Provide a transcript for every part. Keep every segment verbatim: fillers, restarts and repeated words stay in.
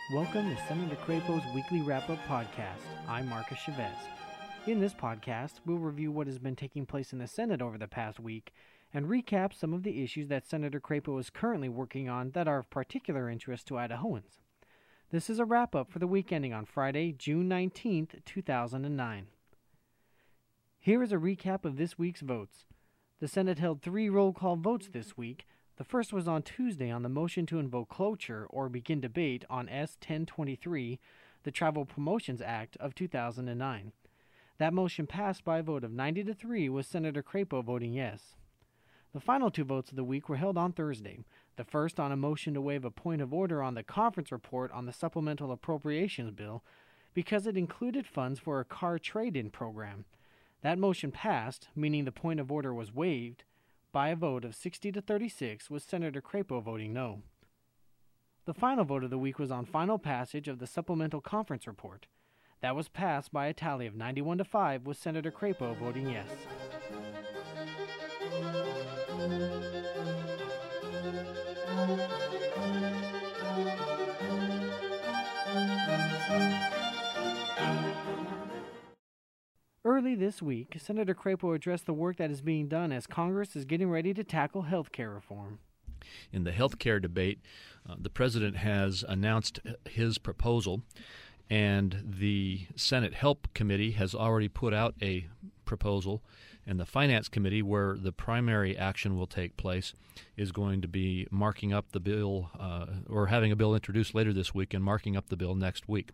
Welcome to Senator Crapo's Weekly Wrap-Up Podcast. I'm Marcus Chavez. In this podcast, we'll review what has been taking place in the Senate over the past week and recap some of the issues that Senator Crapo is currently working on that are of particular interest to Idahoans. This is a wrap-up for the week ending on Friday, June nineteenth, two thousand nine. Here is a recap of this week's votes. The Senate held three roll call votes this week. The first was on Tuesday on the motion to invoke cloture or begin debate on S ten twenty-three, the Travel Promotions Act of two thousand nine. That motion passed by a vote of ninety to three, with Senator Crapo voting yes. The final two votes of the week were held on Thursday. The first on a motion to waive a point of order on the conference report on the Supplemental Appropriations Bill because it included funds for a car trade-in program. That motion passed, meaning the point of order was waived, by a vote of sixty to thirty-six, with Senator Crapo voting no. The final vote of the week was on final passage of the Supplemental Conference Report. That was passed by a tally of ninety-one to five, with Senator Crapo voting yes. Early this week, Senator Crapo addressed the work that is being done as Congress is getting ready to tackle health care reform. In the health care debate, uh, the President has announced his proposal, and the Senate Help Committee has already put out a proposal, and the Finance Committee, where the primary action will take place, is going to be marking up the bill, uh, or having a bill introduced later this week and marking up the bill next week.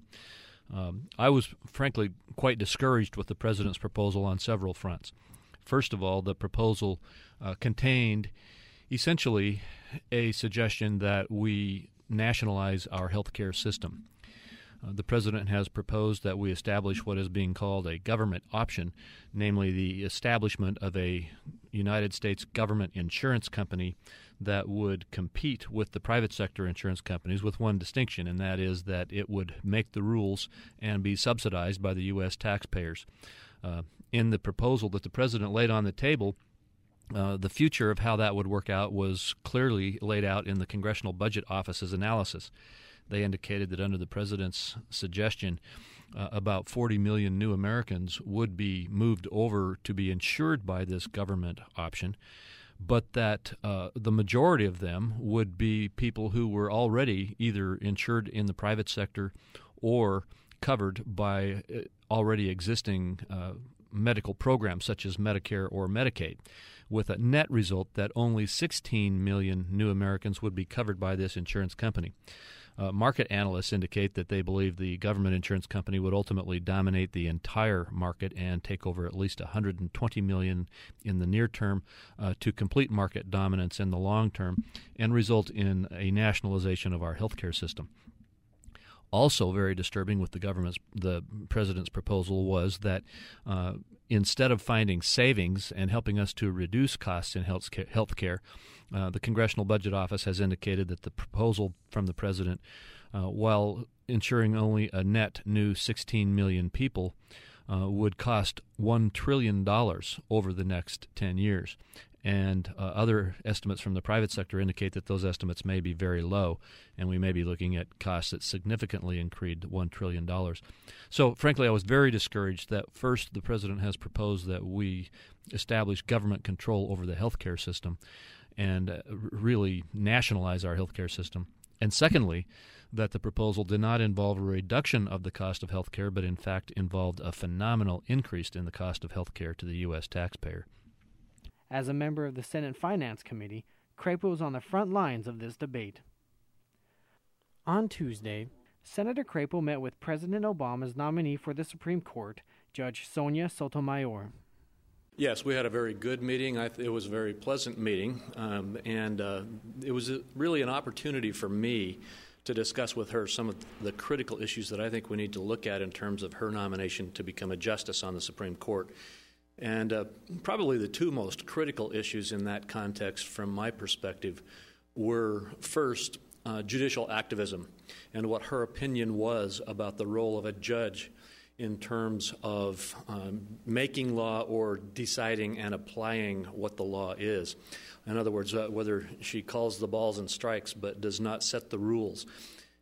Um, I was, frankly, quite discouraged with the President's proposal on several fronts. First of all, the proposal uh, contained essentially a suggestion that we nationalize our health care system. Uh, the President has proposed that we establish what is being called a government option, namely the establishment of a United States government insurance company that would compete with the private sector insurance companies, with one distinction, and that is that it would make the rules and be subsidized by the U S taxpayers. Uh, in the proposal that the President laid on the table, uh, the future of how that would work out was clearly laid out in the Congressional Budget Office's analysis. They indicated that under the President's suggestion, uh, about forty million new Americans would be moved over to be insured by this government option, but that uh, the majority of them would be people who were already either insured in the private sector or covered by already existing uh, medical programs such as Medicare or Medicaid, with a net result that only sixteen million new Americans would be covered by this insurance company. Uh, market analysts indicate that they believe the government insurance company would ultimately dominate the entire market and take over at least one hundred twenty million in the near term uh, to complete market dominance in the long term and result in a nationalization of our healthcare system. Also very disturbing with the government's, the President's proposal was that uh, instead of finding savings and helping us to reduce costs in health care, uh, the Congressional Budget Office has indicated that the proposal from the President, uh, while ensuring only a net new sixteen million people, uh, would cost one trillion dollars over the next ten years. And uh, other estimates from the private sector indicate that those estimates may be very low, and we may be looking at costs that significantly exceed one trillion dollars. So, frankly, I was very discouraged that, first, the President has proposed that we establish government control over the health care system and uh, really nationalize our health care system. And secondly, that the proposal did not involve a reduction of the cost of health care, but in fact involved a phenomenal increase in the cost of health care to the U S taxpayer. As a member of the Senate Finance Committee, Crapo was on the front lines of this debate. On Tuesday, Senator Crapo met with President Obama's nominee for the Supreme Court, Judge Sonia Sotomayor. Yes, we had a very good meeting. I th- it was a very pleasant meeting, um, and uh, it was a, really an opportunity for me to discuss with her some of the critical issues that I think we need to look at in terms of her nomination to become a justice on the Supreme Court. And uh, probably the two most critical issues in that context, from my perspective, were first, uh, judicial activism and what her opinion was about the role of a judge in terms of um, making law or deciding and applying what the law is. In other words, uh, whether she calls the balls and strikes but does not set the rules.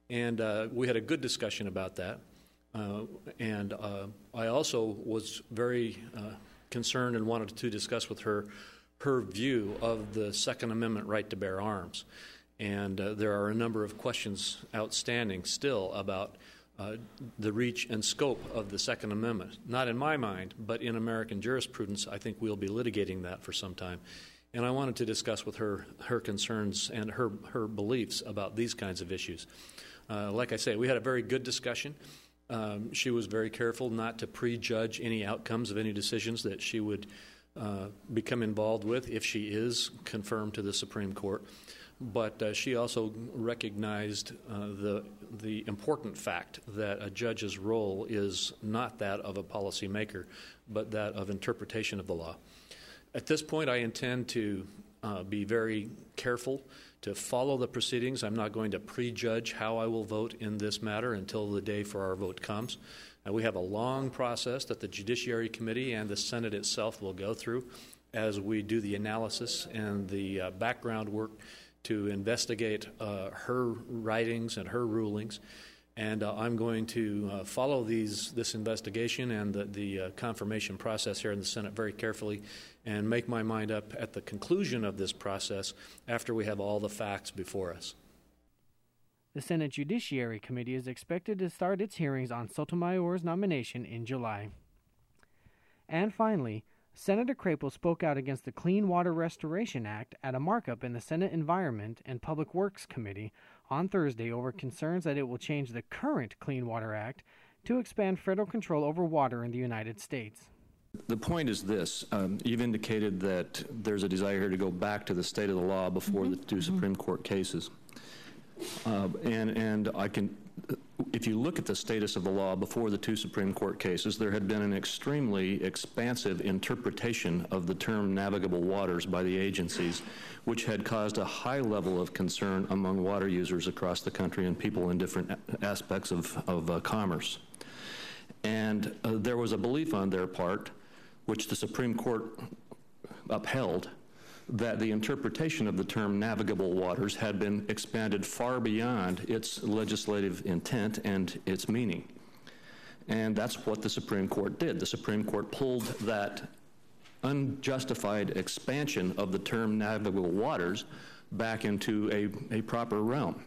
And uh, we had a good discussion about that. Uh, and uh, I also was very uh, concerned and wanted to discuss with her her view of the Second Amendment right to bear arms. And uh, there are a number of questions outstanding still about uh, the reach and scope of the Second Amendment. Not in my mind, but in American jurisprudence, I think we'll be litigating that for some time. And I wanted to discuss with her her concerns and her, her beliefs about these kinds of issues. Uh, like I say, we had a very good discussion. Um, she was very careful not to prejudge any outcomes of any decisions that she would uh, become involved with if she is confirmed to the Supreme Court. But uh, she also recognized uh, the the important fact that a judge's role is not that of a policymaker, but that of interpretation of the law. At this point, I intend to uh, be very careful to follow the proceedings. I'm not going to prejudge how I will vote in this matter until the day for our vote comes. Uh, we have a long process that the Judiciary Committee and the Senate itself will go through as we do the analysis and the uh, background work to investigate uh, her writings and her rulings. And uh, I'm going to uh, follow these this investigation and the, the uh, confirmation process here in the Senate very carefully and make my mind up at the conclusion of this process after we have all the facts before us. The Senate Judiciary Committee is expected to start its hearings on Sotomayor's nomination in July. And finally, Senator Crapo spoke out against the Clean Water Restoration Act at a markup in the Senate Environment and Public Works Committee on Thursday over concerns that it will change the current Clean Water Act to expand federal control over water in the United States. The point is this. Um, you've indicated that there's a desire here to go back to the state of the law before mm-hmm. the two Supreme Court cases. Uh, and, and I can, if you look at the status of the law before the two Supreme Court cases, there had been an extremely expansive interpretation of the term navigable waters by the agencies, which had caused a high level of concern among water users across the country and people in different aspects of, of uh, commerce. And uh, there was a belief on their part, which the Supreme Court upheld, that the interpretation of the term navigable waters had been expanded far beyond its legislative intent and its meaning. And that's what the Supreme Court did. The Supreme Court pulled that unjustified expansion of the term navigable waters back into a, a proper realm.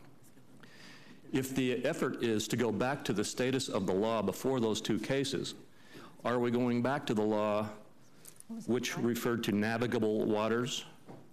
If the effort is to go back to the status of the law before those two cases, are we going back to the law which referred to navigable waters?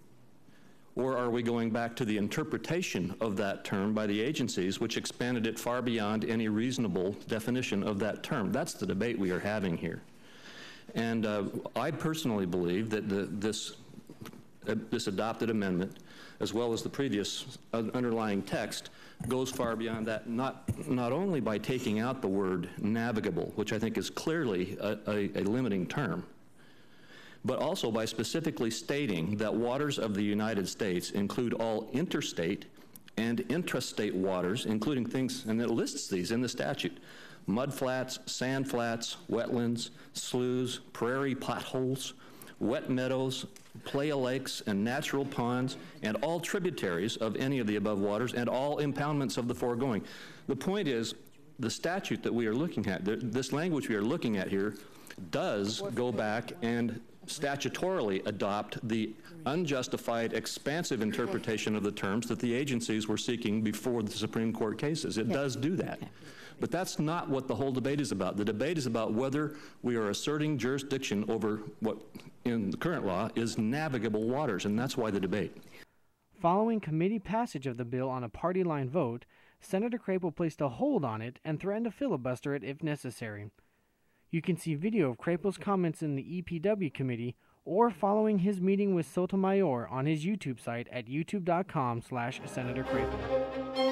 Or are we going back to the interpretation of that term by the agencies, which expanded it far beyond any reasonable definition of that term? That's the debate we are having here. And uh, I personally believe that the, this, uh, this adopted amendment, as well as the previous uh, underlying text, goes far beyond that, not, not only by taking out the word navigable, which I think is clearly a, a, a limiting term, but also by specifically stating that waters of the United States include all interstate and intrastate waters, including things, and it lists these in the statute: mudflats, sandflats, wetlands, sloughs, prairie potholes, wet meadows, playa lakes, and natural ponds, and all tributaries of any of the above waters, and all impoundments of the foregoing. The point is, the statute that we are looking at, this language we are looking at here, does go back and statutorily adopt the unjustified, expansive interpretation of the terms that the agencies were seeking before the Supreme Court cases. It yeah. does do that. Okay. But that's not what the whole debate is about. The debate is about whether we are asserting jurisdiction over what, in the current law, is navigable waters, and that's why the debate. Following committee passage of the bill on a party line vote, Senator Crapo placed a hold on it and threatened to filibuster it if necessary. You can see video of Crapo's comments in the E P W committee or following his meeting with Sotomayor on his YouTube site at youtube.com slash Senator Crapo.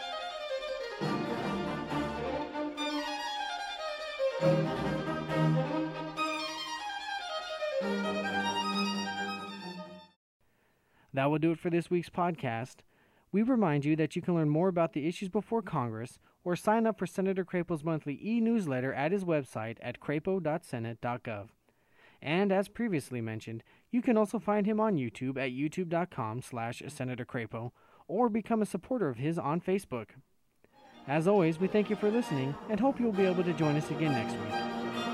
That will do it for this week's podcast. We remind you that you can learn more about the issues before Congress or sign up for Senator Crapo's monthly e-newsletter at his website at crapo dot senate dot gov. And as previously mentioned, you can also find him on YouTube at youtube.com slash Senator Crapo or become a supporter of his on Facebook. As always, we thank you for listening and hope you will be able to join us again next week.